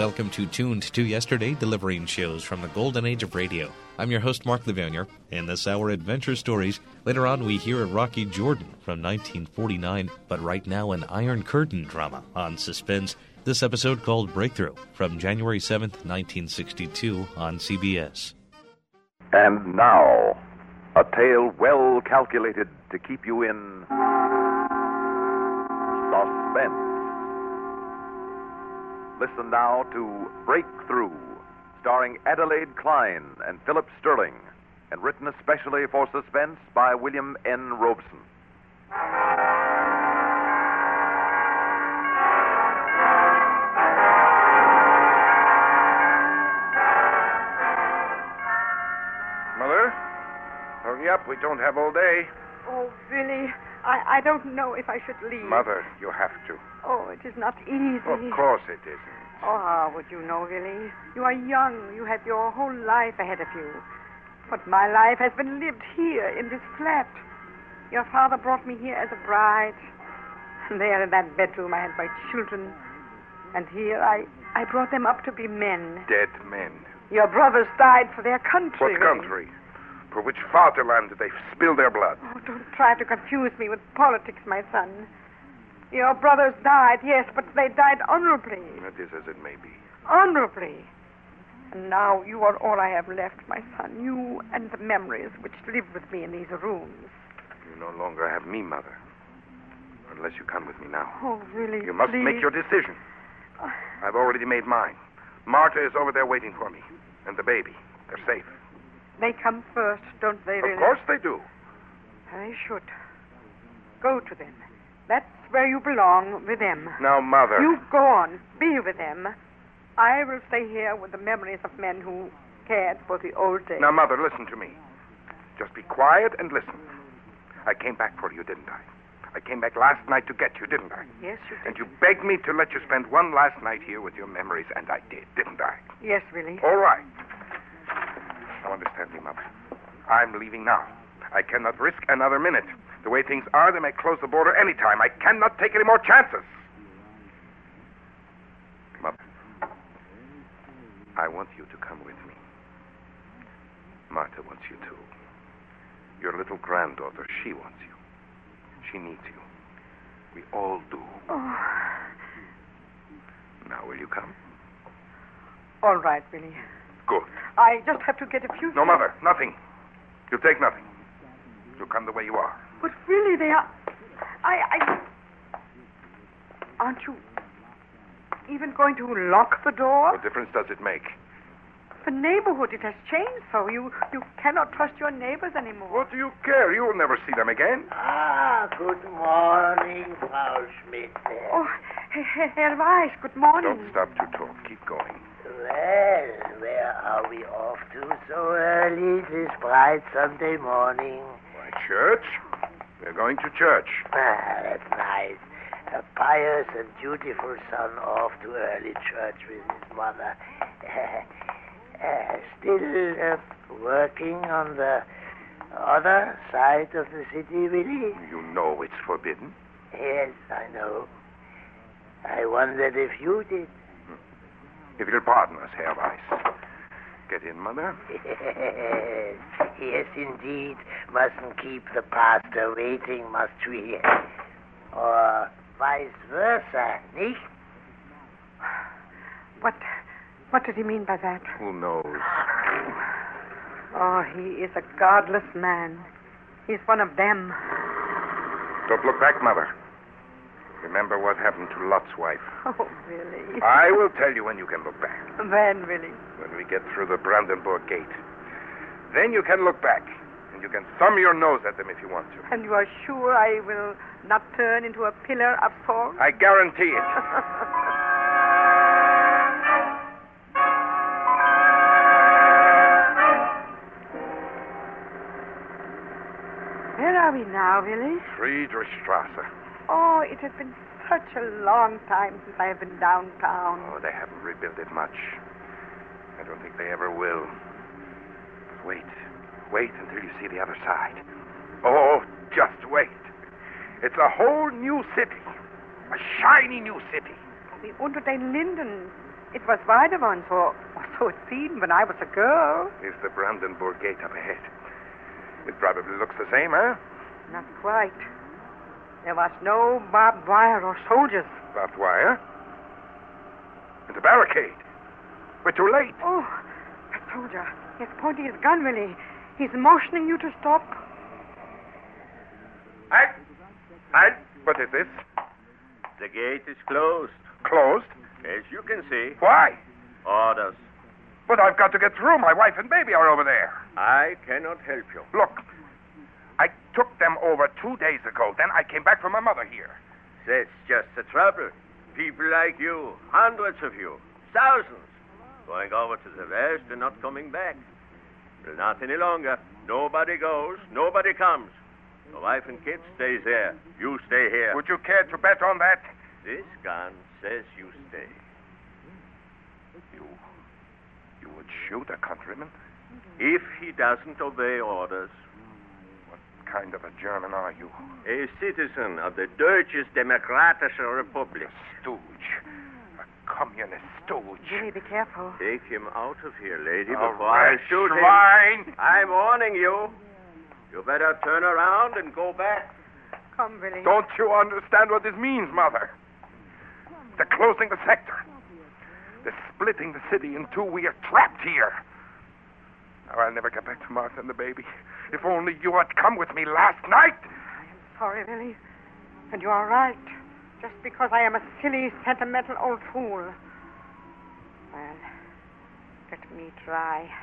Welcome to Tuned to Yesterday, delivering shows from the golden age of radio. I'm your host, Mark Levanier. In this hour, adventure stories. Later on, we hear a Rocky Jordan from 1949, but right now, an Iron Curtain drama on Suspense. This episode called Breakthrough from January 7th, 1962 on CBS. And now, a tale well calculated to keep you in suspense. Listen now to Breakthrough, starring Adelaide Klein and Philip Sterling, and written especially for Suspense by William N. Robeson. Mother, hurry up. We don't have all day. Oh, Billy, I don't know if I should leave. Mother, you have to. Oh, it is not easy. Of course it isn't. Oh, how would you know, Billy? You are young. You have your whole life ahead of you. But my life has been lived here in this flat. Your father brought me here as a bride. And there in that bedroom I had my children. And here I brought them up to be men. Dead men. Your brothers died for their country. What country? For which fatherland did they spill their blood? Oh, don't try to confuse me with politics, my son. Your brothers died, yes, but they died honorably. It is as it may be. Honorably. And now you are all I have left, my son. You and the memories which live with me in these rooms. You no longer have me, Mother. Unless you come with me now. Oh, really? You must please? make your decision. I've already made mine. Marta is over there waiting for me. And the baby. They're safe. They come first, don't they, really? Of course they do. They should. Go to them. That's where you belong, with them. Now, Mother. You go on. Be with them. I will stay here with the memories of men who cared for the old days. Now, Mother, listen to me. Just be quiet and listen. I came back for you, didn't I? I came back last night to get you, didn't I? Yes, you did. And you begged me to let you spend one last night here with your memories, and I did, didn't I? Yes, really. All right. Now, understand me, Mother. I'm leaving now. I cannot risk another minute. The way things are, they may close the border any time. I cannot take any more chances. Mother, I want you to come with me. Marta wants you too. Your little granddaughter, she wants you. She needs you. We all do. Oh. Now, will you come? All right, Billy. Good. I just have to get a few... No, Mother, nothing. You'll take nothing. You'll come the way you are. But really, they are... Aren't you even going to lock the door? What difference does it make? The neighborhood, it has changed so. You cannot trust your neighbors anymore. What do you care? You will never see them again. Good morning, Frau Schmidt. Oh, Herr Weiss, good morning. Don't stop to talk. Keep going. Well, where are we off to so early this bright Sunday morning? Why, church? We're going to church. Ah, that's nice. A pious and dutiful son off to early church with his mother. Still working on the other side of the city, Willie? You know it's forbidden. Yes, I know. I wondered if you did. If you'll pardon us, Herr Weiss. Get in, Mother. Yes, indeed. Mustn't keep the pastor waiting, must we? Or vice versa, nicht? What did he mean by that? Who knows? Oh, he is a godless man. He's one of them. Don't look back, Mother. Remember what happened to Lot's wife. Oh, Billy. I will tell you when you can look back. When, Billy? When we get through the Brandenburg Gate. Then you can look back. And you can thumb your nose at them if you want to. And you are sure I will not turn into a pillar of salt? I guarantee it. Where are we now, Billy? Friedrichstrasse. Oh, it has been such a long time since I have been downtown. Oh, they haven't rebuilt it much. I don't think they ever will. Wait. Wait until you see the other side. Oh, just wait. It's a whole new city. A shiny new city. The Unter den Linden. It was Weidemann, or so it seemed when I was a girl. Is the Brandenburg Gate up ahead? It probably looks the same, huh? Not quite. There was no barbed wire or soldiers. Barbed wire? And the barricade. We're too late. Oh, that soldier. He's pointing his gun, Willie. He's motioning you to stop. Halt! What is this? The gate is closed. Closed? As you can see. Why? Orders. But I've got to get through. My wife and baby are over there. I cannot help you. Look, I took them over 2 days ago. Then I came back from my mother here. That's just the trouble. People like you, hundreds of you, thousands, going over to the west and not coming back. Well, not any longer. Nobody goes, nobody comes. Your wife and kids stay there. You stay here. Would you care to bet on that? This gun says you stay. You would shoot a countryman? If he doesn't obey orders. What kind of a German are you? A citizen of the Deutsche Demokratische Republik. Stooge. A communist stooge. Willie, be careful. Take him out of here, lady, All before I right, shoot him. swine. I'm warning you. You better turn around and go back. Come, Willie. Don't you understand what this means, Mother? They're closing the sector. They're splitting the city in two. We are trapped here. Now, I'll never get back to Martha and the baby. If only you had come with me last night. I am sorry, Willie. And you are right. Just because I am a silly, sentimental old fool. Well, let me try.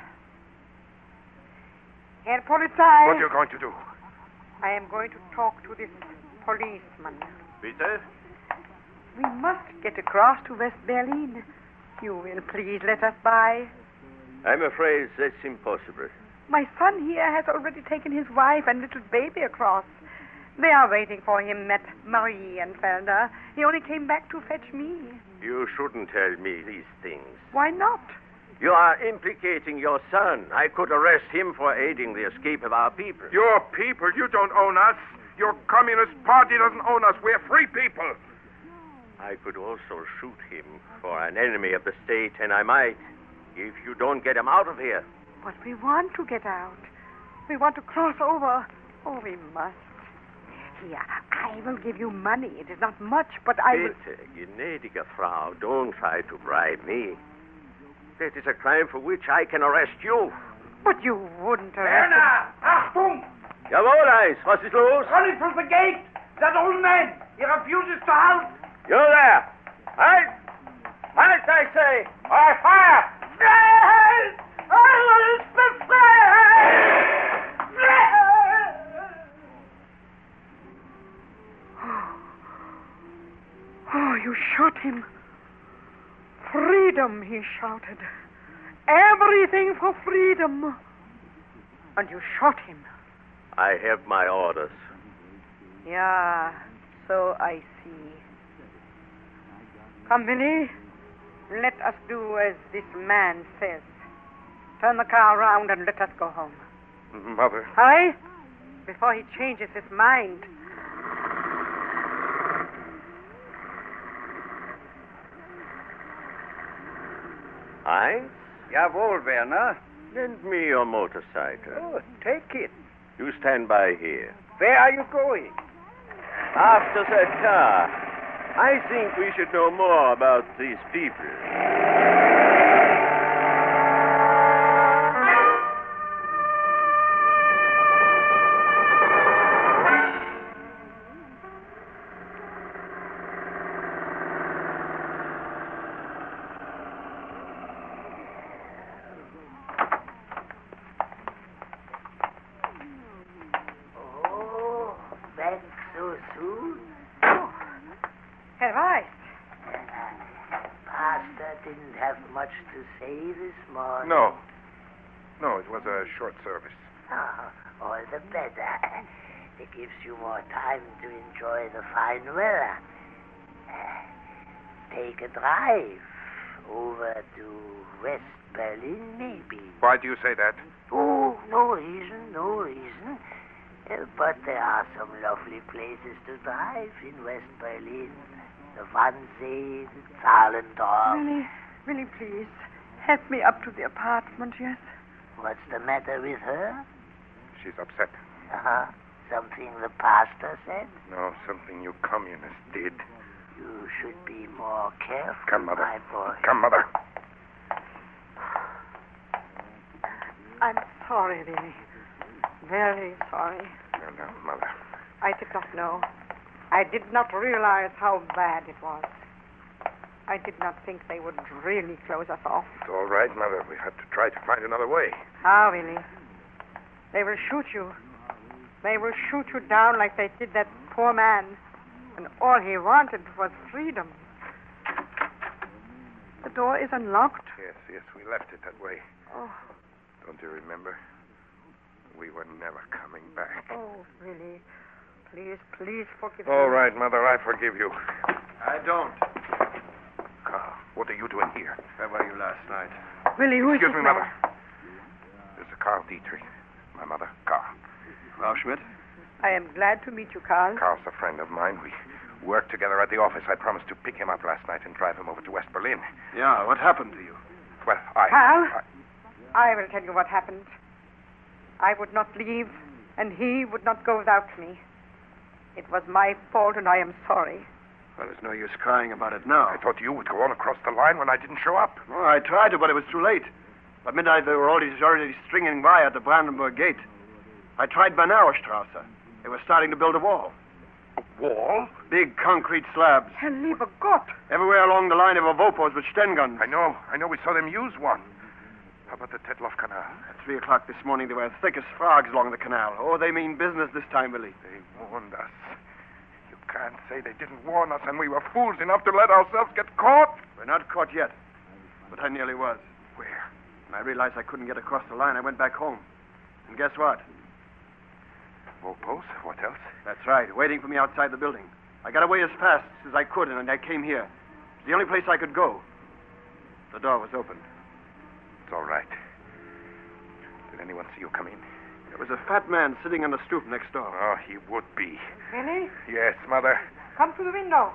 Herr Polizei. What are you going to do? I am going to talk to this policeman. Bitte? We must get across to West Berlin. You will please let us by. I'm afraid that's impossible. My son here has already taken his wife and little baby across. They are waiting for him at Marienfelder. He only came back to fetch me. You shouldn't tell me these things. Why not? You are implicating your son. I could arrest him for aiding the escape of our people. Your people, you don't own us. Your Communist Party doesn't own us. We're free people. I could also shoot him for an enemy of the state, and I might, if you don't get him out of here. But we want to get out. We want to cross over. Oh, we must. Here, I will give you money. It is not much, but I will... Bitte, gnädige Frau, don't try to bribe me. That is a crime for which I can arrest you. But you wouldn't arrest him. Werner! Achtung! Jawohl, Eis. Was ist los? Running through the gate! That old man! He refuses to halt! You there! Halt! Halt, I say! Or fire! Schnell! Alles befreit! Oh, you shot him. Freedom, he shouted. Everything for freedom. And you shot him. I have my orders. Yeah, so I see. Come, Willie. Let us do as this man says. Turn the car around and let us go home. Mother. Hurry, before he changes his mind. Eins? Jawohl, Werner. Lend me your motorcycle. Oh, take it. You stand by here. Where are you going? After that car, I think we should know more about these people. Much to say this morning? No, it was a short service. Oh, all the better. It gives you more time to enjoy the fine weather. Take a drive over to West Berlin, maybe. Why do you say that? Oh, no reason. But there are some lovely places to drive in West Berlin. The Wannsee, the Zahlendorf. Willie, please, help me up to the apartment, yes? What's the matter with her? She's upset. Uh-huh. Something the pastor said? No, something you communists did. You should be more careful, Come, Mother. my boy. Come, Mother. I'm sorry, Willie. Very sorry. No, Mother. I did not know. I did not realize how bad it was. I did not think they would really close us off. It's all right, Mother. We had to try to find another way. How, Willie? They will shoot you. They will shoot you down like they did that poor man. And all he wanted was freedom. The door is unlocked. Yes, we left it that way. Oh, Don't you remember? We were never coming back. oh, Willie. Please forgive me. All right, Mother, I forgive you. I don't. Carl, what are you doing here? Where were you last night? Willie, who is Excuse this me, man? Mother. This is Carl Dietrich. My mother, Carl. Frau Schmidt? I am glad to meet you, Carl. Carl's a friend of mine. We worked together at the office. I promised to pick him up last night and drive him over to West Berlin. Yeah, what happened to you? Well, Carl? I will tell you what happened. I would not leave, and he would not go without me. It was my fault, and I am sorry. Well, there's no use crying about it now. I thought you would go on across the line when I didn't show up. Oh, I tried to, but it was too late. By midnight, they were already stringing by at the Brandenburg Gate. I tried Bernauerstrasse. They were starting to build a wall. A wall? Big concrete slabs. Herr lieber Gott. Everywhere along the line of Avopos with Sten guns. I know. We saw them use one. How about the Tetloff Canal? At 3 o'clock this morning, they were as thick as frogs along the canal. Oh, they mean business this time, Willie. They warned us. You can't say they didn't warn us, and we were fools enough to let ourselves get caught. We're not caught yet, but I nearly was. Where? When I realized I couldn't get across the line, I went back home. And guess what? Vopos? What else? That's right, waiting for me outside the building. I got away as fast as I could, and I came here. It's the only place I could go. The door was open. It's all right. Did anyone see you come in? There was a fat man sitting on the stoop next door. Oh, he would be. Willie, Yes, Mother. come to the window.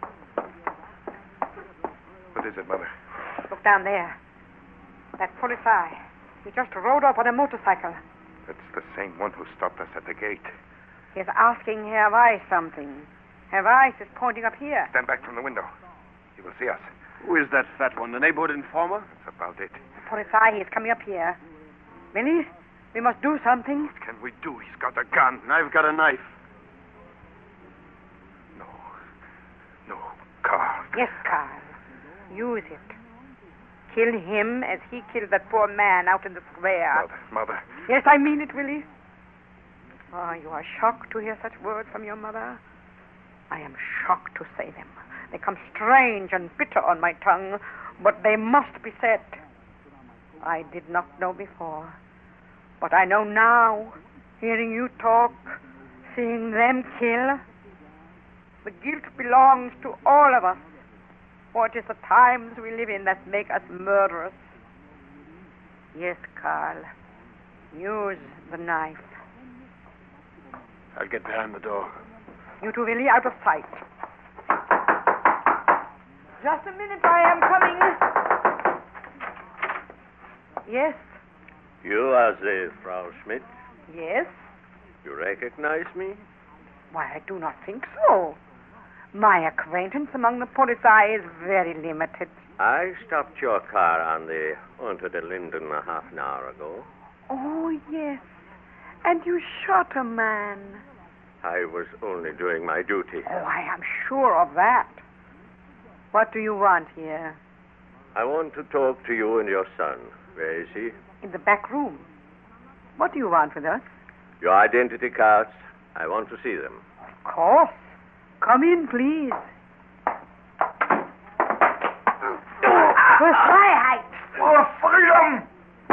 What is it, Mother? Look down there. That Polizei. He just rode up on a motorcycle. It's the same one who stopped us at the gate. He's asking Herr Weiss something. Herr Weiss is pointing up here. Stand back from the window. He will see us. Who is that fat one? The neighborhood informer? That's about it. The Polizei, he's coming up here. Willie, we must do something. What can we do? He's got a gun. And I've got a knife. No, Carl. Yes, Carl. Use it. Kill him as he killed that poor man out in the square. Mother. Yes, I mean it, Willie. Oh, you are shocked to hear such words from your mother? I am shocked to say them. They come strange and bitter on my tongue, but they must be said. I did not know before, but I know now, hearing you talk, seeing them kill. The guilt belongs to all of us, for it is the times we live in that make us murderers. Yes, Carl, use the knife. I'll get behind the door. You two, Willie, out of sight. Just a minute, I am coming. Yes, You are the Frau Schmidt. yes. You recognize me? Why, I do not think so. My acquaintance among the Polizei is very limited. I stopped your car on the Unter den Linden a half an hour ago. Oh, yes. And you shot a man. I was only doing my duty. Oh, I am sure of that. What do you want here? I want to talk to you and your son. Where is he? In the back room. What do you want with us? Your identity cards. I want to see them. Of course. Come in, please. For Freiheit. For freedom!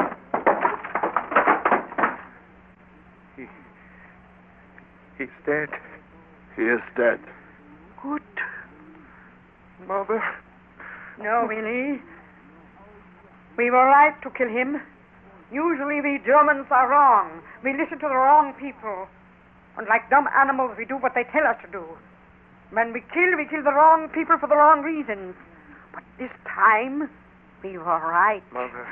He's dead. He is dead. Good. Mother. No, Willie. We were right to kill him. Usually we Germans are wrong. We listen to the wrong people. And like dumb animals, we do what they tell us to do. When we kill the wrong people for the wrong reasons. But this time, be all right. Mother,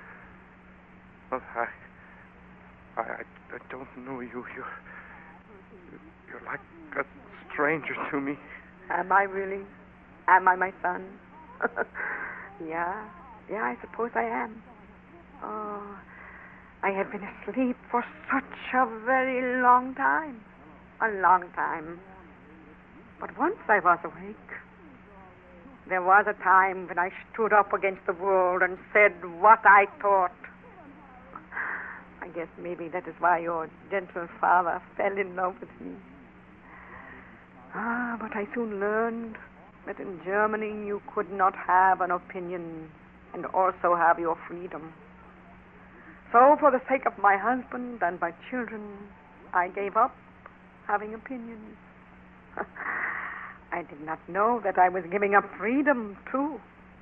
I don't know you. You're like a stranger to me. Am I really? Am I my son? Yeah, I suppose I am. Oh, I have been asleep for such a very long time. A long time. But once I was awake. There was a time when I stood up against the world and said what I thought. I guess maybe that is why your gentle father fell in love with me. But I soon learned that in Germany you could not have an opinion and also have your freedom. So for the sake of my husband and my children, I gave up having opinions. I did not know that I was giving up freedom, too.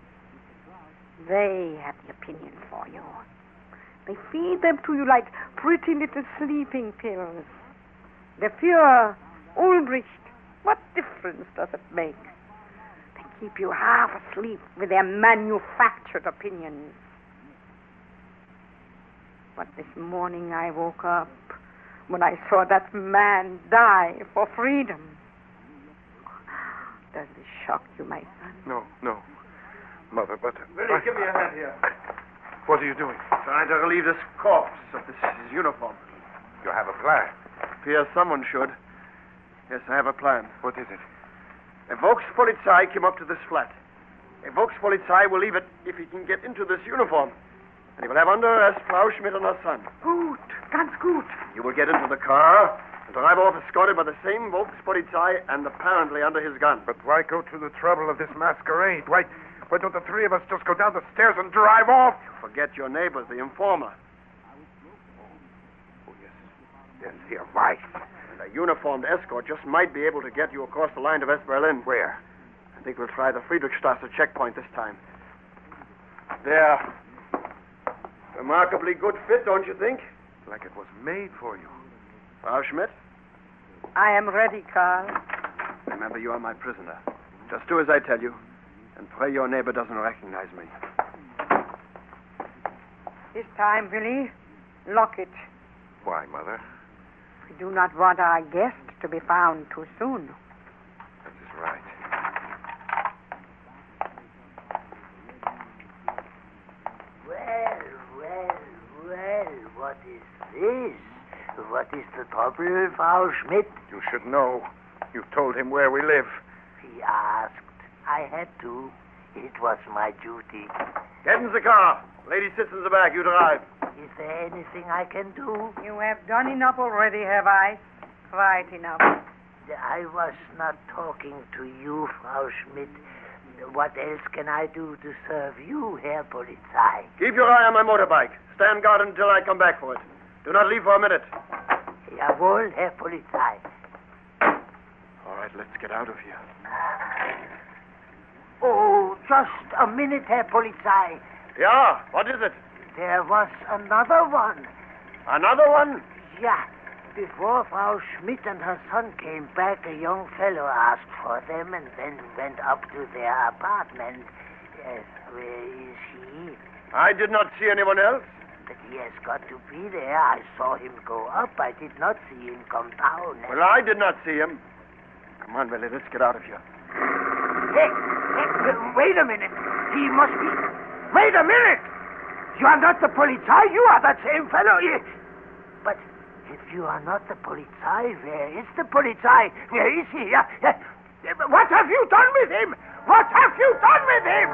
They have the opinion for you. They feed them to you like pretty little sleeping pills. The Fuhrer, Ulbricht, what difference does it make? They keep you half asleep with their manufactured opinions. But this morning I woke up when I saw that man die for freedom. Does this shock you, my son? No. Mother, but... Willie, give me a hand here. What are you doing? Trying to relieve this corpse of this uniform. You have a plan. Appears someone should. Yes, I have a plan. What is it? A Volkspolizei came up to this flat. A Volkspolizei will leave it if he can get into this uniform. And he will have under arrest Frau Schmidt and her son. Gut, ganz gut. You will get into the car and drive off escorted by the same Volkspolizei and apparently under his gun. But why go to the trouble of this masquerade? Why don't the three of us just go down the stairs and drive off? You forget your neighbor, the informer. Oh, yes, your wife. And a uniformed escort just might be able to get you across the line to West Berlin. Where? I think we'll try the Friedrichstrasse checkpoint this time. There. Remarkably good fit, don't you think? Like it was made for you. Frau Schmidt? I am ready, Karl. Remember, you are my prisoner. Just do as I tell you, and pray your neighbor doesn't recognize me. This time, Willie, lock it. Why, Mother? We do not want our guest to be found too soon. That is right. Well, what is this? What is the trouble, Frau Schmidt? You should know. You told him where we live. He asked. I had to. It was my duty. Get in the car. Lady sits in the back. You drive. Is there anything I can do? You have done enough already, have I? Quite enough. I was not talking to you, Frau Schmidt. What else can I do to serve you, Herr Polizei? Keep your eye on my motorbike. Stand guard until I come back for it. Do not leave for a minute. Jawohl, Herr Polizei. All right, let's get out of here. Oh, just a minute, Herr Polizei. Yeah, what is it? There was another one. Another one? Yeah. Before Frau Schmidt and her son came back, a young fellow asked for them and then went up to their apartment. Where is he? I did not see anyone else. But he has got to be there. I saw him go up. I did not see him come down. Well, I did not see him. Come on, Willie, let's get out of here. Hey, wait a minute. He must be... Wait a minute! You are not the Polizei. You are that same fellow. But if you are not the Polizei, where is the Polizei? Where is he? What have you done with him? What have you done with him?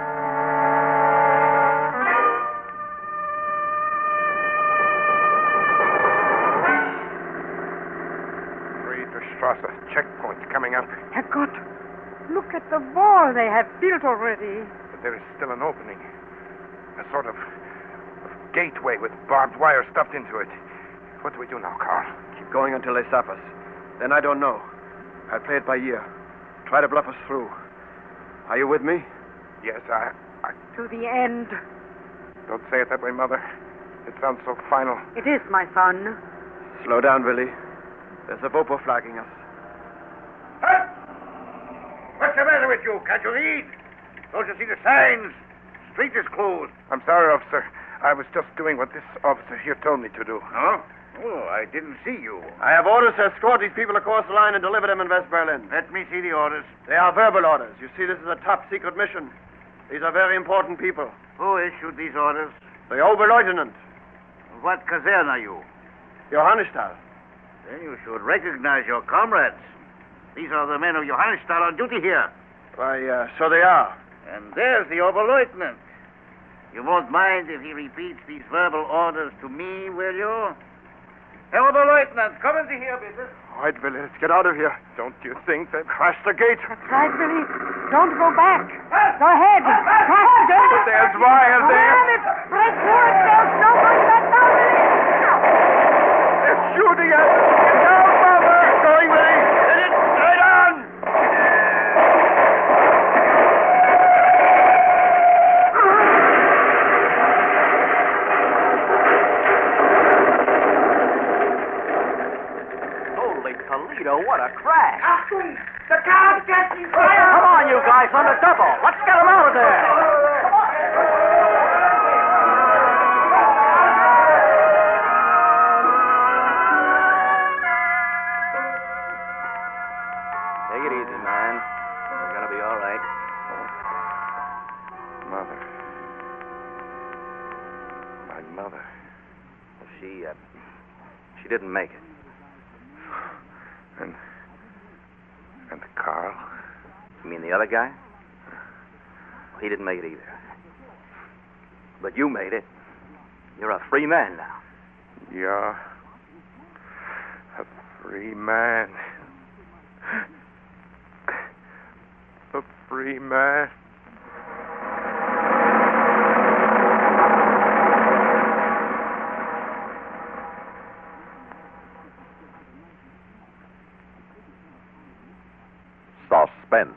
Friedrichstrasse checkpoint coming up. Herrgott, look at the wall they have built already. But there is still an opening. A sort of gateway with barbed wire stuffed into it. What do we do now, Carl? Keep going until they stop us. Then I don't know. I'll play it by ear. Try to bluff us through. Are you with me? Yes, I... To the end. Don't say it that way, Mother. It sounds so final. It is, my son. Slow down, Willie. There's a Bopo flagging us. Halt! What's the matter with you? Can't you read? Don't you see the signs? street is closed. I'm sorry, officer. I was just doing what this officer here told me to do. Huh? Oh, I didn't see you. I have orders to escort these people across the line and deliver them in West Berlin. Let me see the orders. They are verbal orders. You see, this is a top secret mission. These are very important people. Who issued these orders? The Oberleutnant, What Kaserne are you? Johannisthal. Then you should recognize your comrades. These are the men of Johannisthal on duty here. Why, so they are. And there's the Oberleutnant. You won't mind if he repeats these verbal orders to me, will you? Herr Oberleutnant, come into here, business. All right, Billy, let's get out of here. Don't you think they've crashed the gate? That's right, Billy. Don't go back. Go ahead. Crash the gate. There's wires there. Ram it. Break through it. There's no going back now, Billy. They're shooting at us. Get down, Mother. Keep going, Billy. Hit it straight on. Toledo, what a crash. Achtung! The car's catching fire! Come on, you guys, on the double. Let's get them out of there. Take it easy, man. We're going to be all right. Mother. My mother. She didn't make it. And Carl? You mean the other guy? He didn't make it either. But you made it. You're a free man now. You're a free man. A free man. Suspense.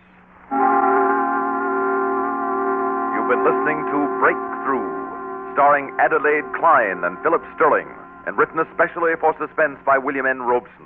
You've been listening to Breakthrough, starring Adelaide Klein and Philip Sterling, and written especially for Suspense by William N. Robeson.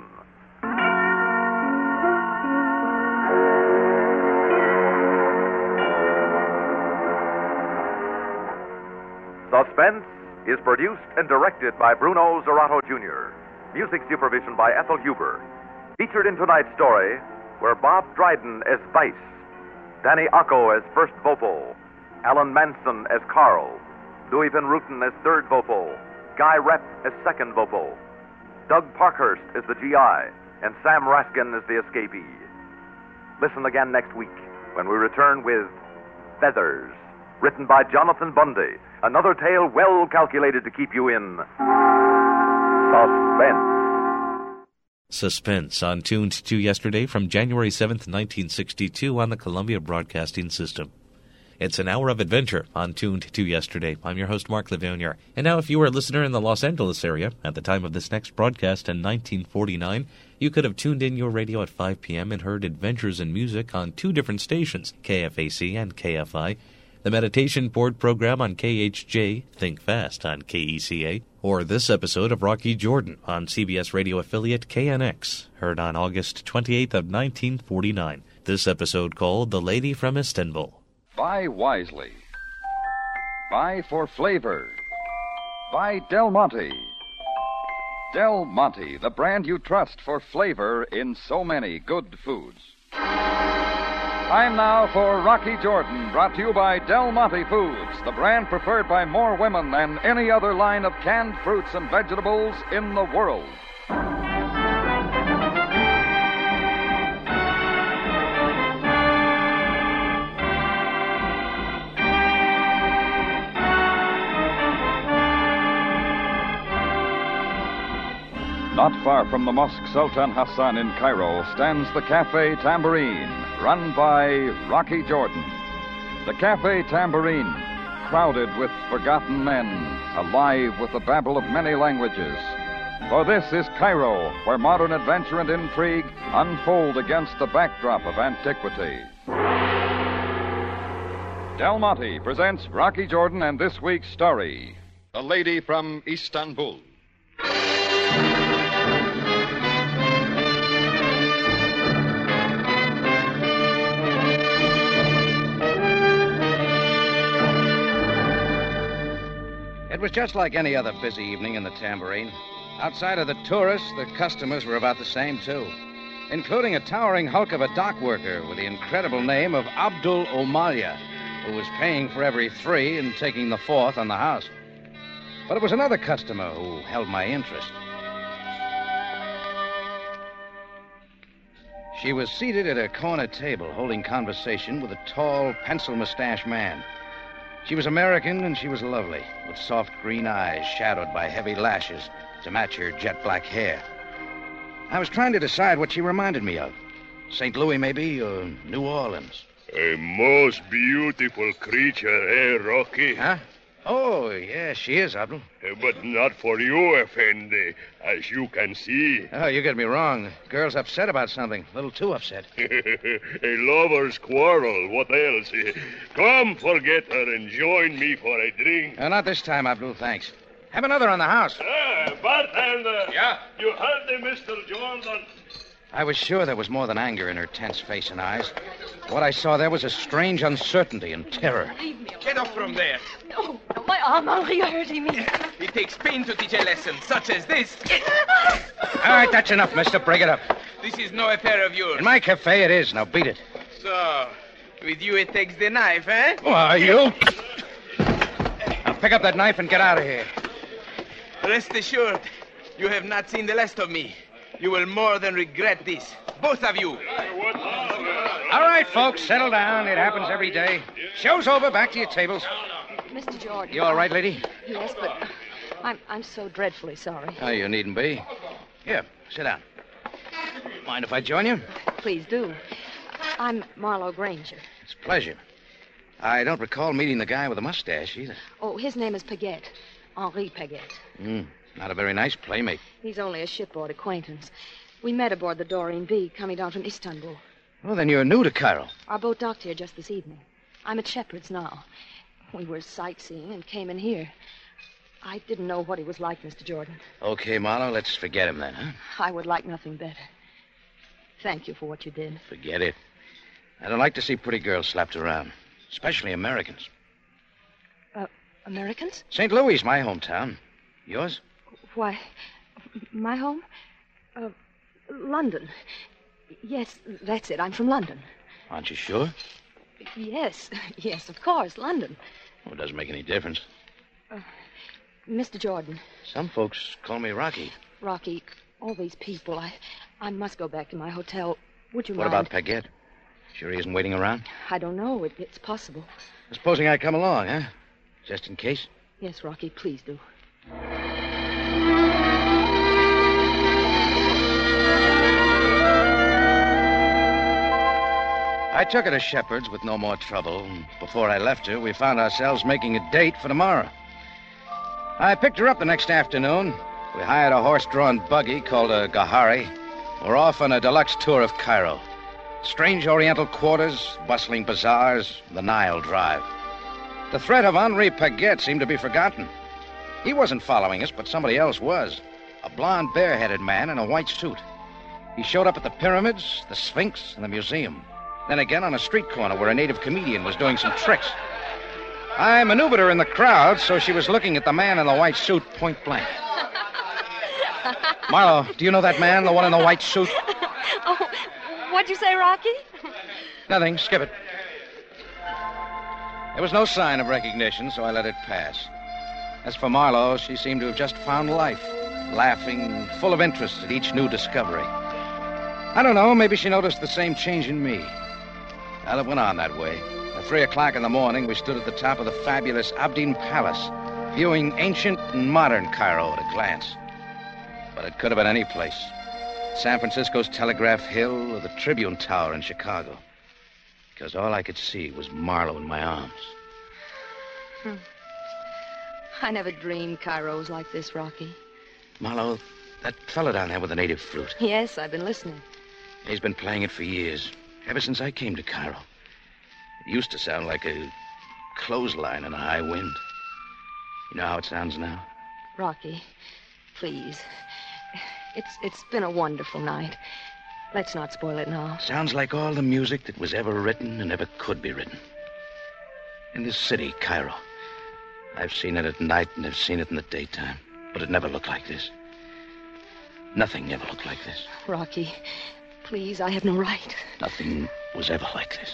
Suspense is produced and directed by Bruno Zerato Jr. Music supervision by Ethel Huber. Featured in tonight's story were Bob Dryden as Vice, Danny Acco as first vocal, Alan Manson as Carl, Louis Van Ruten as third vocal, Guy Rep as second vocal, Doug Parkhurst as the GI, and Sam Raskin as the escapee. Listen again next week when we return with Feathers, written by Jonathan Bundy, another tale well calculated to keep you in suspense. Suspense on Tuned to Yesterday from January 7th, 1962 on the Columbia Broadcasting System. It's an hour of adventure on Tuned to Yesterday. I'm your host, Mark Levonier. And now, if you were a listener in the Los Angeles area at the time of this next broadcast in 1949, you could have tuned in your radio at 5 p.m. and heard Adventures in Music on two different stations, KFAC and KFI, the Meditation Board program on KHJ, Think Fast on KECA, or this episode of Rocky Jordan on CBS radio affiliate KNX, heard on August 28th of 1949. This episode called The Lady from Istanbul. Buy wisely. Buy for flavor. Buy Del Monte. Del Monte, the brand you trust for flavor in so many good foods. Time now for Rocky Jordan, brought to you by Del Monte Foods, the brand preferred by more women than any other line of canned fruits and vegetables in the world. Not far from the Mosque Sultan Hassan in Cairo stands the Cafe Tambourine, run by Rocky Jordan. The Cafe Tambourine, crowded with forgotten men, alive with the babble of many languages. For this is Cairo, where modern adventure and intrigue unfold against the backdrop of antiquity. Del Monte presents Rocky Jordan and this week's story, The Lady from Istanbul. It was just like any other busy evening in the Tambourine. Outside of the tourists, the customers were about the same, too, including a towering hulk of a dock worker with the incredible name of Abdul Omalia, who was paying for every 3 and taking the 4th on the house. But it was another customer who held my interest. She was seated at a corner table holding conversation with a tall, pencil-mustached man. She was American, and she was lovely, with soft green eyes shadowed by heavy lashes to match her jet-black hair. I was trying to decide what she reminded me of. St. Louis, maybe, or New Orleans. A most beautiful creature, eh, Rocky? Huh? Oh, yeah, she is, Abdul. But not for you, Effendi, as you can see. Oh, you get me wrong. The girl's upset about something. A little too upset. A lover's quarrel. What else? Come, forget her and join me for a drink. Not this time, Abdul, thanks. Have another on the house. Bartender. Yeah? You heard Mr. Jordan. I was sure there was more than anger in her tense face and eyes. What I saw there was a strange uncertainty and terror. Leave me alone. Get off from there. No, my arm, Henri, you're hurting me. It takes pain to teach a lesson such as this. All right, that's enough, mister. Break it up. This is no affair of yours. In my cafe, it is. Now beat it. So, with you it takes the knife, eh? Why, you? Now pick up that knife and get out of here. Rest assured, you have not seen the last of me. You will more than regret this. Both of you. All right, folks, settle down. It happens every day. Show's over. Back to your tables. Mr. Jordan. You all right, lady? Yes, but I'm so dreadfully sorry. Oh, you needn't be. Here, sit down. Mind if I join you? Please do. I'm Marlowe Granger. It's a pleasure. I don't recall meeting the guy with the mustache either. Oh, his name is Paget. Henri Paget. Not a very nice playmate. He's only a shipboard acquaintance. We met aboard the Doreen B, coming down from Istanbul. Well, then you're new to Cairo. Our boat docked here just this evening. I'm at Shepherd's now. We were sightseeing and came in here. I didn't know what he was like, Mr. Jordan. Okay, Marlowe, let's forget him then, huh? I would like nothing better. Thank you for what you did. Forget it. I don't like to see pretty girls slapped around, especially Americans. Americans? St. Louis, my hometown. Yours? Why, my home? London. Yes, that's it. I'm from London. Aren't you sure? Yes, of course, London. Well, it doesn't make any difference. Mr. Jordan. Some folks call me Rocky. Rocky, all these people, I must go back to my hotel. Would you What mind? about Paget? Sure he isn't waiting around? I don't know. It's possible. Supposing I come along, huh? Just in case? Yes, Rocky, please do. I took her to Shepherd's with no more trouble. Before I left her, we found ourselves making a date for tomorrow. I picked her up the next afternoon. We hired a horse-drawn buggy called a Gahari. We're off on a deluxe tour of Cairo. Strange oriental quarters, bustling bazaars, the Nile Drive. The threat of Henri Paget seemed to be forgotten. He wasn't following us, but somebody else was. A blond, bare-headed man in a white suit. He showed up at the pyramids, the Sphinx, and the museum. Then again on a street corner where a native comedian was doing some tricks. I maneuvered her in the crowd so she was looking at the man in the white suit point blank. Marlowe, do you know that man, the one in the white suit? Oh, what'd you say, Rocky? Nothing. Skip it. There was no sign of recognition, so I let it pass. As for Marlowe, she seemed to have just found life, laughing, full of interest at each new discovery. I don't know, maybe she noticed the same change in me. Well, it went on that way. At 3 o'clock in the morning, we stood at the top of the fabulous Abdin Palace, viewing ancient and modern Cairo at a glance. But it could have been any place. San Francisco's Telegraph Hill or the Tribune Tower in Chicago. Because all I could see was Marlowe in my arms. I never dreamed Cairo was like this, Rocky. Marlowe, that fellow down there with the native flute. Yes, I've been listening. He's been playing it for years, ever since I came to Cairo. It used to sound like a clothesline in a high wind. You know how it sounds now? Rocky, please. It's been a wonderful night. Let's not spoil it now. Sounds like all the music that was ever written and ever could be written. In this city, Cairo, I've seen it at night and I've seen it in the daytime. But it never looked like this. Nothing ever looked like this. Rocky, please, I have no right. Nothing was ever like this.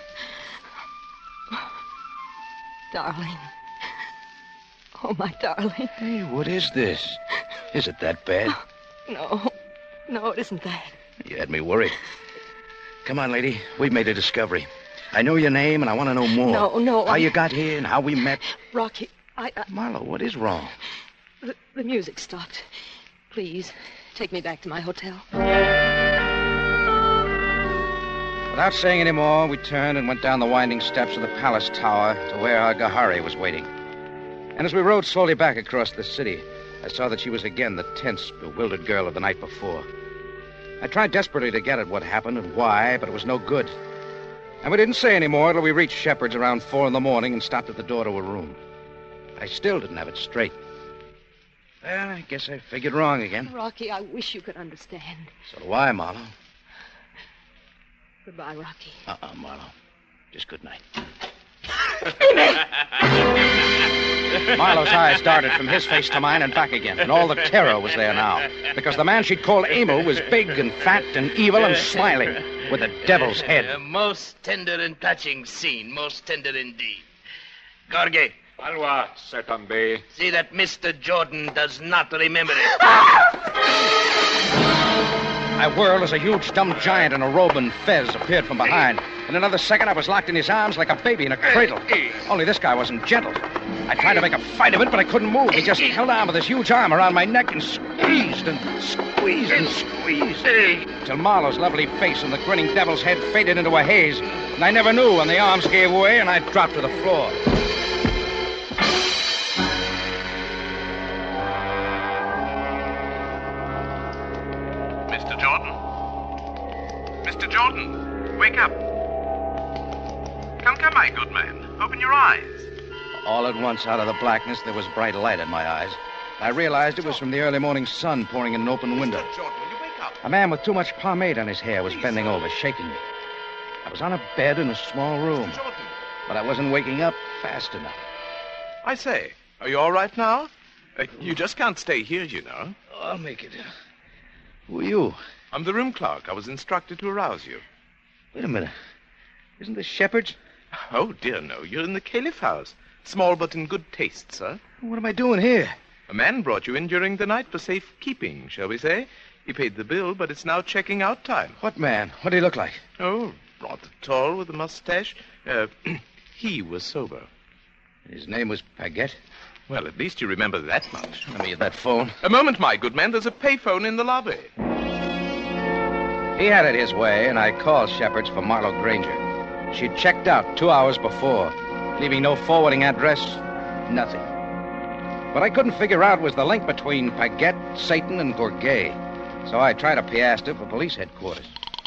Darling. Oh, my darling. Hey, what is this? Is it that bad? No. No, it isn't that. You had me worried. Come on, lady. We've made a discovery. I know your name, and I want to know more. No. How you got here and how we met. Rocky, Marlo, what is wrong? The music stopped. Please, take me back to my hotel. Without saying any more, we turned and went down the winding steps of the palace tower to where our Gahari was waiting. And as we rode slowly back across the city, I saw that she was again the tense, bewildered girl of the night before. I tried desperately to get at what happened and why, but it was no good. And we didn't say any more till we reached Shepard's around 4 a.m. and stopped at the door to a room. I still didn't have it straight. Well, I guess I figured wrong again. Rocky, I wish you could understand. So do I, Marlo. Goodbye, Rocky. Marlo. Just good night. Marlo's eyes darted from his face to mine and back again, and all the terror was there now, because the man she'd called Emil was big and fat and evil and smiling, with a devil's head. A most tender and touching scene, most tender indeed. Gorge. Alwa, Setambe. See that Mr. Jordan does not remember it. I whirled as a huge dumb giant in a robe and fez appeared from behind. In another second, I was locked in his arms like a baby in a cradle. Only this guy wasn't gentle. I tried to make a fight of it, but I couldn't move. He just held on with his huge arm around my neck and squeezed and squeezed and squeezed. Till Marlo's lovely face and the grinning devil's head faded into a haze. And I never knew when the arms gave way and I dropped to the floor. Mr. Jordan? Mr. Jordan, wake up. Come, my good man. Open your eyes. All at once, out of the blackness, there was bright light in my eyes. I realized it was from the early morning sun pouring in an open window. Jordan, will you wake up? A man with too much pomade on his hair was bending over, shaking me. I was on a bed in a small room, but I wasn't waking up fast enough. I say, are you all right now? You just can't stay here, you know. Oh, I'll make it. Who are you? I'm the room clerk. I was instructed to arouse you. Wait a minute. Isn't this Shepard's? Oh, dear, no. You're in the Caliph house. Small but in good taste, sir. What am I doing here? A man brought you in during the night for safekeeping, shall we say. He paid the bill, but it's now checking out time. What man? What did he look like? Oh, rather tall with a mustache. He was sober. His name was Paget? Well, at least you remember that much. Let me get that phone. A moment, my good man. There's a payphone in the lobby. He had it his way, and I called Shepard's for Marlo Granger. She'd checked out 2 hours before, leaving no forwarding address, nothing. What I couldn't figure out was the link between Paget, Satan, and Gorgay. So I tried a piastre for police headquarters.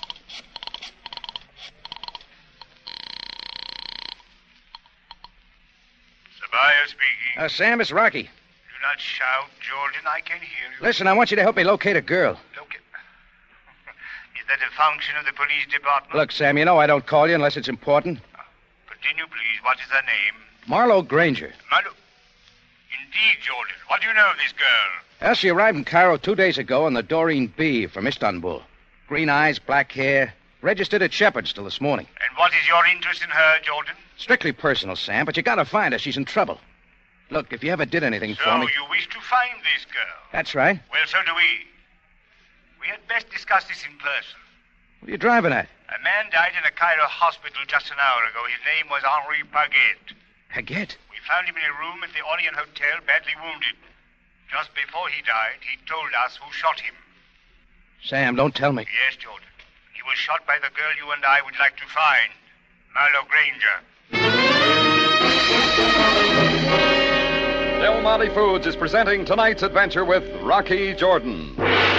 Sabaya speaking. Sam, it's Rocky. Do not shout, Jordan. I can hear you. Listen, I want you to help me locate a girl. Is that a function of the police department? Look, Sam, you know I don't call you unless it's important. Continue, please. What is her name? Marlo Granger. Marlo. Indeed, Jordan. What do you know of this girl? Well, she arrived in Cairo 2 days ago on the Doreen B from Istanbul. Green eyes, black hair. Registered at Shepard's till this morning. And what is your interest in her, Jordan? Strictly personal, Sam, but you gotta find her. She's in trouble. Look, if you ever did anything for me... So you wish to find this girl? That's right. Well, so do we. We had best discuss this in person. What are you driving at? A man died in a Cairo hospital just an hour ago. His name was Henri Paget. Paget? We found him in a room at the Orient Hotel, badly wounded. Just before he died, he told us who shot him. Sam, don't tell me. Yes, Jordan. He was shot by the girl you and I would like to find, Marlo Granger. Del Monte Foods is presenting tonight's adventure with Rocky Jordan.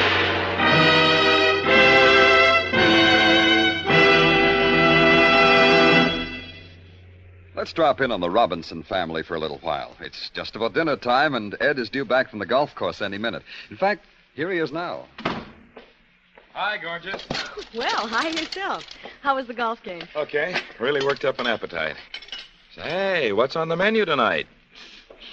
Let's drop in on the Robinson family for a little while. It's just about dinner time, and Ed is due back from the golf course any minute. In fact, here he is now. Hi, gorgeous. Well, hi yourself. How was the golf game? Okay. Really worked up an appetite. Say, what's on the menu tonight?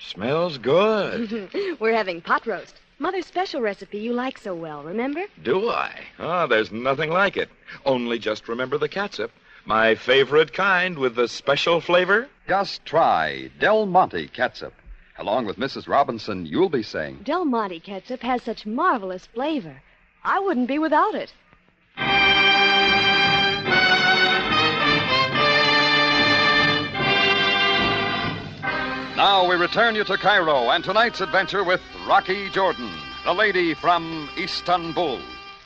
Smells good. We're having pot roast. Mother's special recipe you like so well, remember? Do I? Oh, there's nothing like it. Only just remember the catsup. My favorite kind with the special flavor. Just try Del Monte catsup. Along with Mrs. Robinson, you'll be saying, Del Monte ketchup has such marvelous flavor. I wouldn't be without it. Now we return you to Cairo and tonight's adventure with Rocky Jordan, the lady from Istanbul.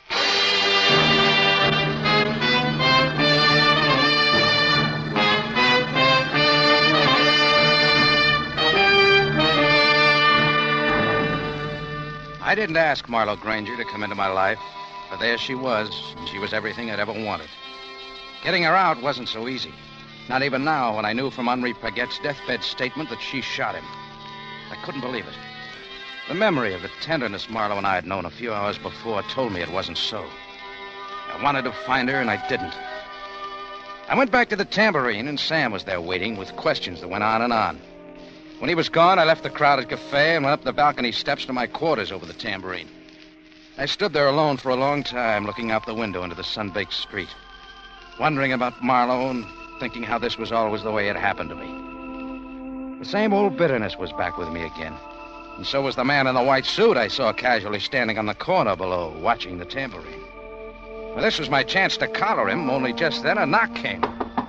I didn't ask Marlowe Granger to come into my life, but there she was, and she was everything I'd ever wanted. Getting her out wasn't so easy. Not even now, when I knew from Henri Pagette's deathbed statement that she shot him. I couldn't believe it. The memory of the tenderness Marlowe and I had known a few hours before told me it wasn't so. I wanted to find her, and I didn't. I went back to the Tambourine, and Sam was there waiting with questions that went on and on. When he was gone, I left the crowded cafe and went up the balcony steps to my quarters over the Tambourine. I stood there alone for a long time, looking out the window into the sun-baked street, wondering about Marlowe and thinking how this was always the way it happened to me. The same old bitterness was back with me again. And so was the man in the white suit I saw casually standing on the corner below, watching the Tambourine. Well, this was my chance to collar him, only just then a knock came.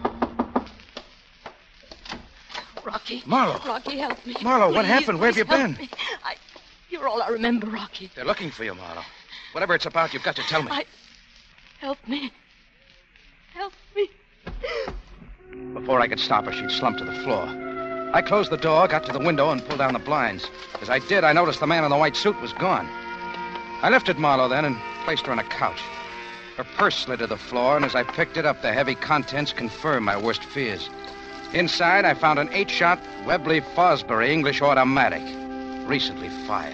Rocky. Marlowe. Rocky, help me. Marlowe, what Please, happened? Where have you please help been? me. You're all I remember, Rocky. They're looking for you, Marlowe. Whatever it's about, you've got to tell me. Help me. Help me. Before I could stop her, she'd slumped to the floor. I closed the door, got to the window, and pulled down the blinds. As I did, I noticed the man in the white suit was gone. I lifted Marlowe then and placed her on a couch. Her purse slid to the floor, and as I picked it up, the heavy contents confirmed my worst fears. Inside, I found an 8-shot Webley Fosbury English automatic, recently fired.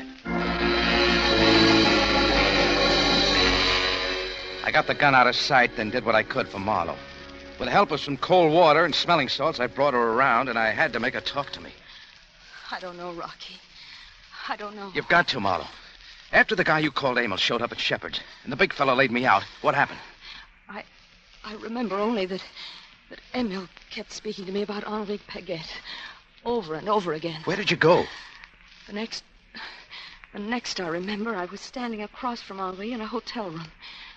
I got the gun out of sight, then did what I could for Marlowe. With the help of some cold water and smelling salts, I brought her around, and I had to make her talk to me. I don't know, Rocky. I don't know. You've got to, Marlowe. After the guy you called Emil showed up at Shepard's, and the big fellow laid me out, what happened? I remember only that Emil kept speaking to me about Henri Paget over and over again. Where did you go? The next I remember, I was standing across from Henri in a hotel room.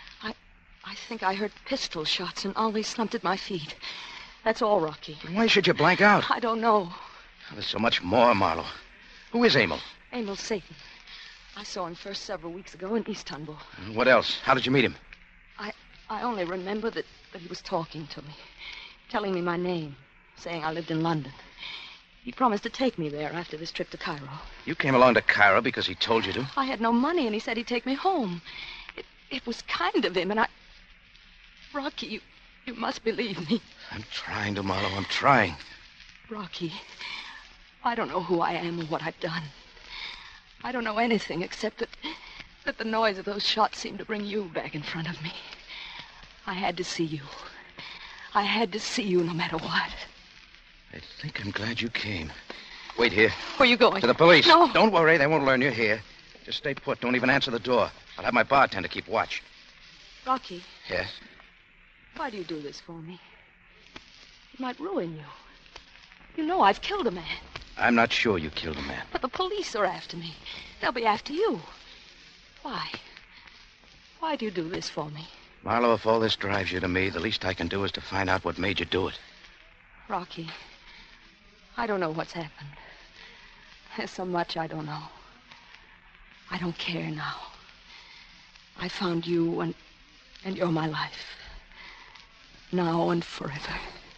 I think I heard pistol shots, and Henri slumped at my feet. That's all, Rocky. Why should you blank out? I don't know. There's so much more, Marlowe. Who is Emil? Emil Satan. I saw him first several weeks ago in Istanbul. What else? How did you meet him? I only remember that he was talking to me, telling me my name, saying I lived in London. He promised to take me there after this trip to Cairo. You came along to Cairo because he told you to? I had no money, and he said he'd take me home. It was kind of him, and Rocky, you must believe me. I'm trying to, Marlowe. I'm trying. Rocky, I don't know who I am or what I've done. I don't know anything except that the noise of those shots seemed to bring you back in front of me. I had to see you. I had to see you no matter what. I think I'm glad you came. Wait here. Where are you going? To the police. No. Don't worry. They won't learn you're here. Just stay put. Don't even answer the door. I'll have my bartender keep watch. Rocky. Yes? Why do you do this for me? It might ruin you. You know I've killed a man. I'm not sure you killed a man. But the police are after me. They'll be after you. Why? Why do you do this for me? Marlowe, if all this drives you to me, the least I can do is to find out what made you do it. Rocky, I don't know what's happened. There's so much I don't know. I don't care now. I found you, and you're my life. Now and forever.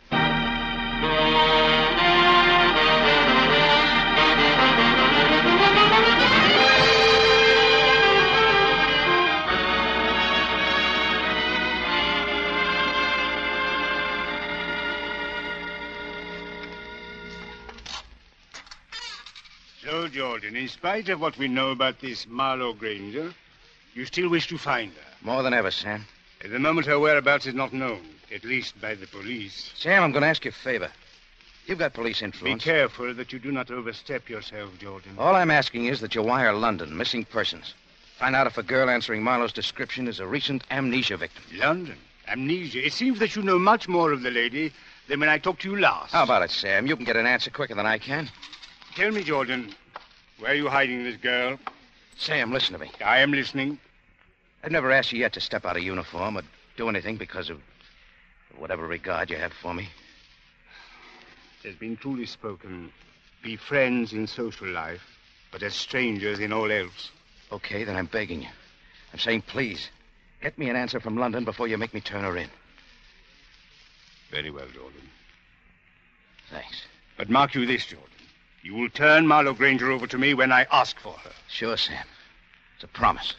So, Jordan, in spite of what we know about this Marlowe Granger, you still wish to find her? More than ever, Sam. At the moment, her whereabouts is not known, at least by the police. Sam, I'm going to ask you a favor. You've got police Be influence. careful that you do not overstep yourself, Jordan. All I'm asking is that you wire London, missing persons. Find out if a girl answering Marlowe's description is a recent amnesia victim. London? Amnesia? It seems that you know much more of the lady than when I talked to you last. How about it, Sam? You can get an answer quicker than I can. Tell me, Jordan, where are you hiding this girl? Sam, listen to me. I am listening. I've never asked you yet to step out of uniform or do anything because of whatever regard you have for me. It has been truly spoken. Be friends in social life, but as strangers in all else. Okay, then I'm begging you. I'm saying please, get me an answer from London before you make me turn her in. Very well, Jordan. Thanks. But mark you this, Jordan. You will turn Marlowe Granger over to me when I ask for her. Sure, Sam. It's a promise.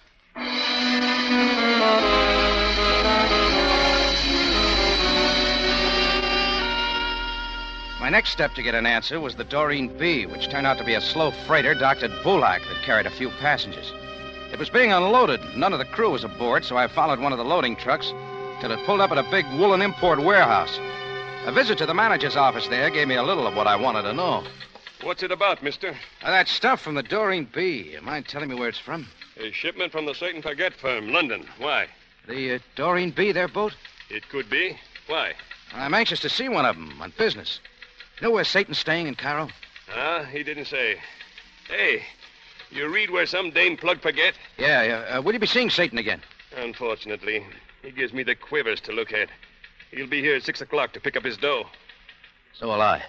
My next step to get an answer was the Doreen B, which turned out to be a slow freighter docked at Bulak that carried a few passengers. It was being unloaded. None of the crew was aboard, so I followed one of the loading trucks till it pulled up at a big woolen import warehouse. A visit to the manager's office there gave me a little of what I wanted to know. What's it about, mister? That stuff from the Doreen B. You mind telling me where it's from? A shipment from the Satan Paget firm, London. Why? The Doreen B, their boat? It could be. Why? I'm anxious to see one of them on business. You know where Satan's staying in Cairo? He didn't say. Hey, you read where some dame plugged Paget? Yeah. Will you be seeing Satan again? Unfortunately. He gives me the quivers to look at. He'll be here at 6 o'clock to pick up his dough. So will I.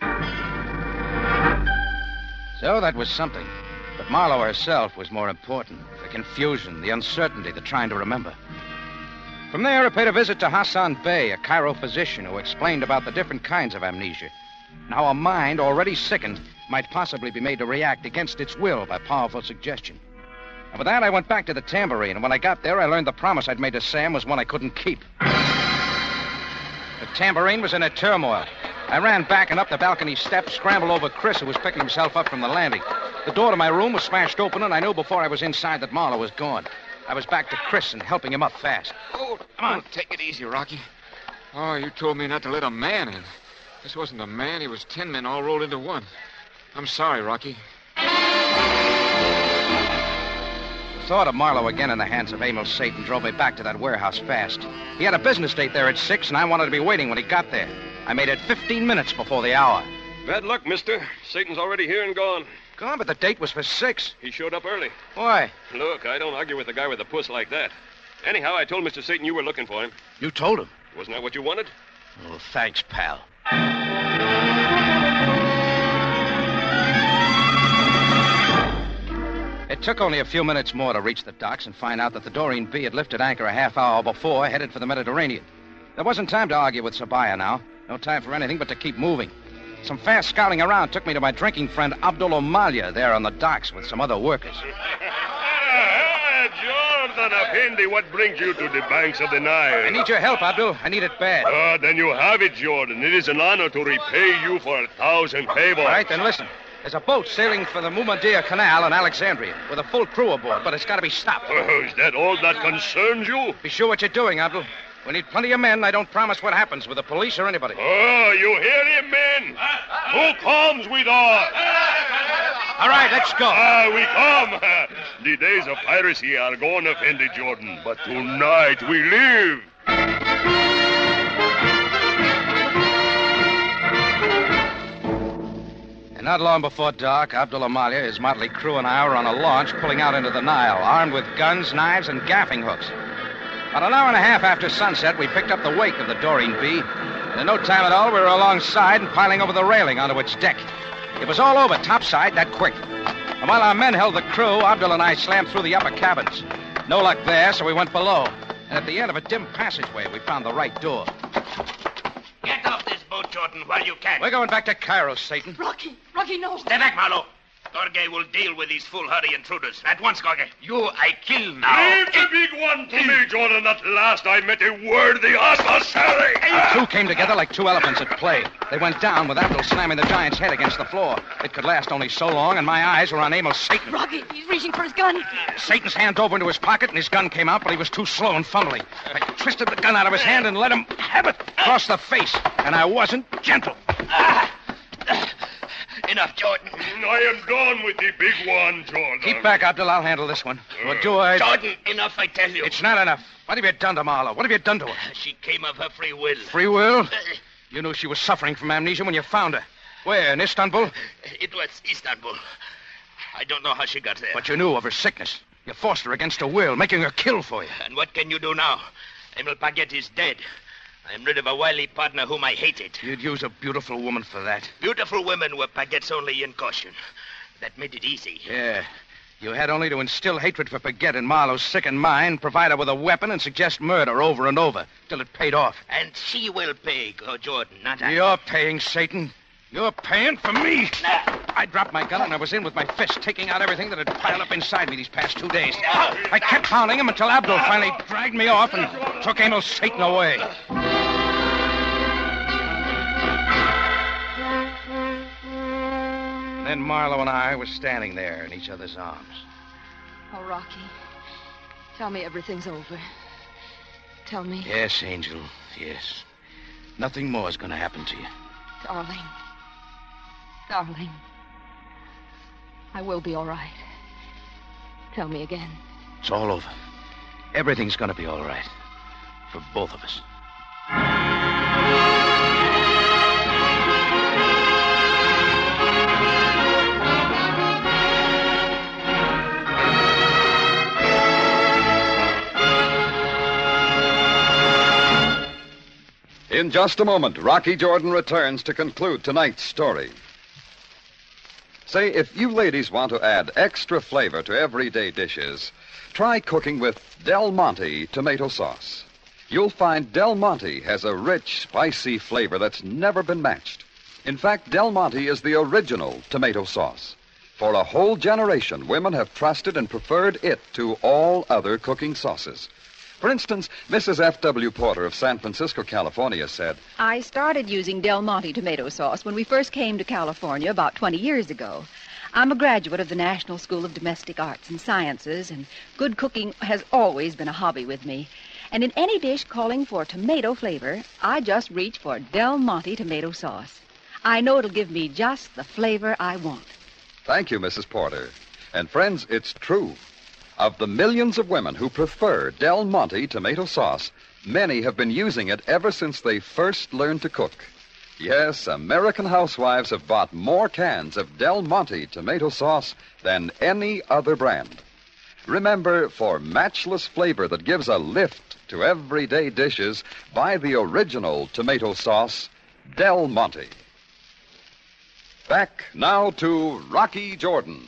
So that was something. But Marlowe herself was more important. The confusion, the uncertainty, the trying to remember. From there, I paid a visit to Hassan Bey, a Cairo physician who explained about the different kinds of amnesia. And how a mind already sickened might possibly be made to react against its will by powerful suggestion. And with that, I went back to the Tambourine, and when I got there, I learned the promise I'd made to Sam was one I couldn't keep. The Tambourine was in a turmoil. I ran back and up the balcony steps, scrambled over Chris, who was picking himself up from the landing. The door to my room was smashed open, and I knew before I was inside that Marlowe was gone. I was back to Chris and helping him up fast. Oh, come on. Take it easy, Rocky. Oh, you told me not to let a man in. This wasn't a man. He was 10 men all rolled into one. I'm sorry, Rocky. The thought of Marlowe again in the hands of Emil Satan drove me back to that warehouse fast. He had a business date there at 6, and I wanted to be waiting when he got there. I made it 15 minutes before the hour. Bad luck, mister. Satan's already here and gone. Gone, but the date was for 6. He showed up early. Why? Look, I don't argue with the guy with the puss like that. Anyhow, I told Mr. Satan you were looking for him. You told him? Wasn't that what you wanted? Oh, thanks, pal. It took only a few minutes more to reach the docks and find out that the Doreen B had lifted anchor a half hour before, headed for the Mediterranean. There wasn't time to argue with Sabaya now. No time for anything but to keep moving. Some fast scouting around took me to my drinking friend Abdul Omalia there on the docks with some other workers. Jordan Effendi, what brings you to the banks of the Nile? I need your help, Abdul. I need it bad. Then you have it, Jordan. It is an honor to repay you for 1,000 favors. All right, then listen. There's a boat sailing for the Mumadir Canal in Alexandria with a full crew aboard, but it's got to be stopped. Oh, is that all that concerns you? Be sure what you're doing, Abdul. We need plenty of men. I don't promise what happens with the police or anybody. Oh, you hear him, men? Who comes with us? All right, let's go. We come. The days of piracy are gone, Effendi Jordan, but tonight we live. And not long before dark, Abdul Amalia, his motley crew, and I were on a launch pulling out into the Nile, armed with guns, knives, and gaffing hooks. About an hour and a half after sunset, we picked up the wake of the Doreen B. And in no time at all, we were alongside and piling over the railing onto its deck. It was all over topside that quick. And while our men held the crew, Abdul and I slammed through the upper cabins. No luck there, so we went below. And at the end of a dim passageway, we found the right door. Get off this boat, Jordan, while you can. We're going back to Cairo, Satan. Rocky, no. Stay back, Marlowe. Gorge will deal with these foolhardy intruders. At once, Gorge. You I kill now. Leave the big one to me, Jordan. At last I met a worthy adversary. The two came together like two elephants at play. They went down with Abdul slamming the giant's head against the floor. It could last only so long, and my eyes were on Emil Satan. Rocky, he's reaching for his gun. Satan's hand dove into his pocket, and his gun came out, but he was too slow and fumbling. I twisted the gun out of his hand and let him have it across the face, and I wasn't gentle. Enough, Jordan. I am done with the big one, Jordan. Keep back, Abdul. I'll handle this one. Or do I... Jordan, enough, I tell you. It's not enough. What have you done to Marlowe? What have you done to her? She came of her free will. Free will? You knew she was suffering from amnesia when you found her. Where, in Istanbul? It was Istanbul. I don't know how she got there. But you knew of her sickness. You forced her against her will, making her kill for you. And what can you do now? Emil Paget is dead. I am rid of a wily partner whom I hated. You'd use a beautiful woman for that. Beautiful women were Paget's only incaution. That made it easy. Yeah. You had only to instill hatred for Paget in Marlowe's sickened mind, provide her with a weapon, and suggest murder over and over, till it paid off. And she will pay, Jordan, not I. You're paying, Satan. You're paying for me. I dropped my gun and I was in with my fist, taking out everything that had piled up inside me these past 2 days. I kept pounding him until Abdul finally dragged me off and took Emil Satan away. Then Marlowe and I were standing there in each other's arms. Oh, Rocky, tell me everything's over. Tell me. Yes, Angel, yes. Nothing more is going to happen to you. Darling. Darling. I will be all right. Tell me again. It's all over. Everything's going to be all right. For both of us. In just a moment, Rocky Jordan returns to conclude tonight's story. Say, if you ladies want to add extra flavor to everyday dishes, try cooking with Del Monte tomato sauce. You'll find Del Monte has a rich, spicy flavor that's never been matched. In fact, Del Monte is the original tomato sauce. For a whole generation, women have trusted and preferred it to all other cooking sauces. For instance, Mrs. F.W. Porter of San Francisco, California said, I started using Del Monte tomato sauce when we first came to California about 20 years ago. I'm a graduate of the National School of Domestic Arts and Sciences, and good cooking has always been a hobby with me. And in any dish calling for tomato flavor, I just reach for Del Monte tomato sauce. I know it'll give me just the flavor I want. Thank you, Mrs. Porter. And friends, it's true. Of the millions of women who prefer Del Monte tomato sauce, many have been using it ever since they first learned to cook. Yes, American housewives have bought more cans of Del Monte tomato sauce than any other brand. Remember, for matchless flavor that gives a lift to everyday dishes, buy the original tomato sauce, Del Monte. Back now to Rocky Jordan.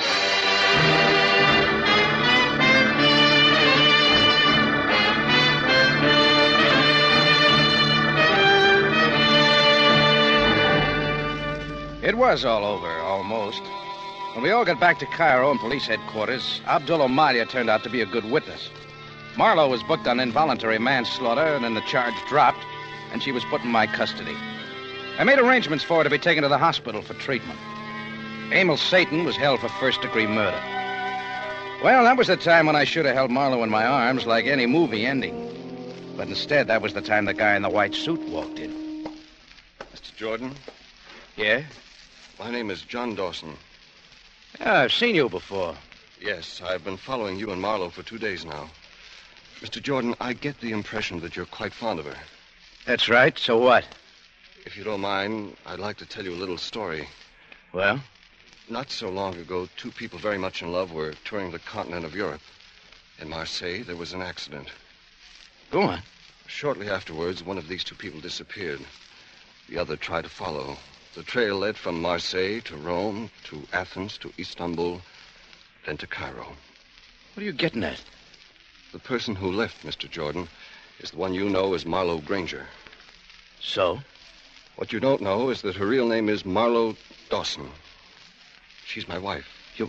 It was all over, almost. When we all got back to Cairo and police headquarters, Abdul Omalia turned out to be a good witness. Marlowe was booked on involuntary manslaughter, and then the charge dropped, and she was put in my custody. I made arrangements for her to be taken to the hospital for treatment. Emil Satan was held for first-degree murder. Well, that was the time when I should have held Marlowe in my arms like any movie ending. But instead, that was the time the guy in the white suit walked in. Mr. Jordan? Yeah? My name is John Dawson. Yeah, I've seen you before. Yes, I've been following you and Marlowe for 2 days now. Mr. Jordan, I get the impression that you're quite fond of her. That's right. So what? If you don't mind, I'd like to tell you a little story. Well? Not so long ago, two people very much in love were touring the continent of Europe. In Marseille, there was an accident. Go on. Shortly afterwards, one of these two people disappeared. The other tried to follow. The trail led from Marseille to Rome, to Athens, to Istanbul, then to Cairo. What are you getting at? The person who left, Mr. Jordan, is the one you know as Marlowe Granger. So? What you don't know is that her real name is Marlowe Dawson. She's my wife. Your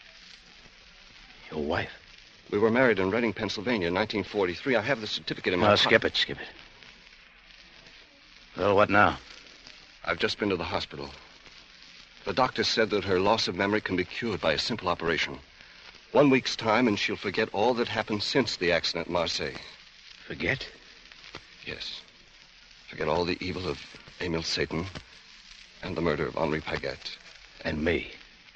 wife? We were married in Reading, Pennsylvania in 1943. I have the certificate in my pocket. Skip it. Well, what now? I've just been to the hospital. The doctor said that her loss of memory can be cured by a simple operation. 1 week's time, and she'll forget all that happened since the accident in Marseille. Forget? Yes. Forget all the evil of Emil Satan and the murder of Henri Paget. And me.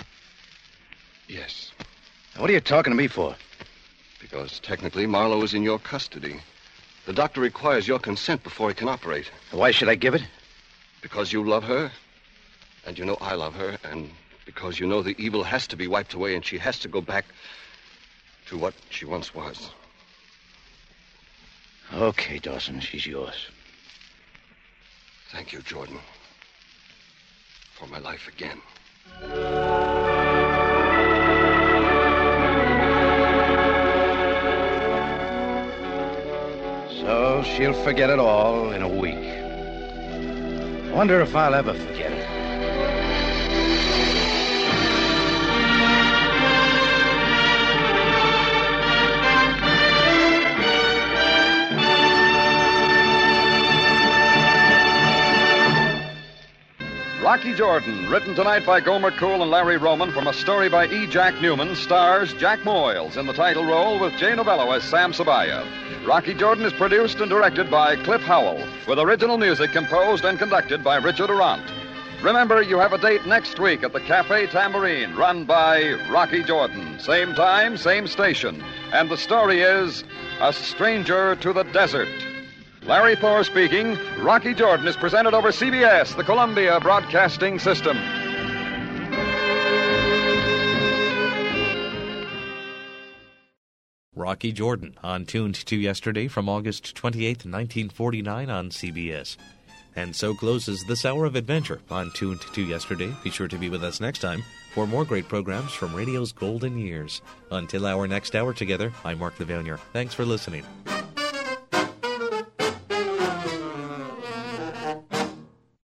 Yes. What are you talking to me for? Because technically Marlowe is in your custody. The doctor requires your consent before he can operate. Why should I give it? Because you love her, and you know I love her, and because you know the evil has to be wiped away and she has to go back to what she once was. Okay, Dawson, she's yours. Thank you, Jordan. For my life again. So she'll forget it all in a week. I wonder if I'll ever forget it. Rocky Jordan, written tonight by Gomer Cool and Larry Roman from a story by E. Jack Newman, stars Jack Moyles in the title role with Jay Novello as Sam Sabaya. Rocky Jordan is produced and directed by Cliff Howell, with original music composed and conducted by Richard Arant. Remember, you have a date next week at the Cafe Tambourine, run by Rocky Jordan. Same time, same station. And the story is A Stranger to the Desert. Larry Thor speaking. Rocky Jordan is presented over CBS, the Columbia Broadcasting System. Rocky Jordan, on Tuned to Yesterday from August 28, 1949 on CBS. And so closes this hour of adventure on Tuned to Yesterday. Be sure to be with us next time for more great programs from radio's golden years. Until our next hour together, I'm Mark Levanier. Thanks for listening.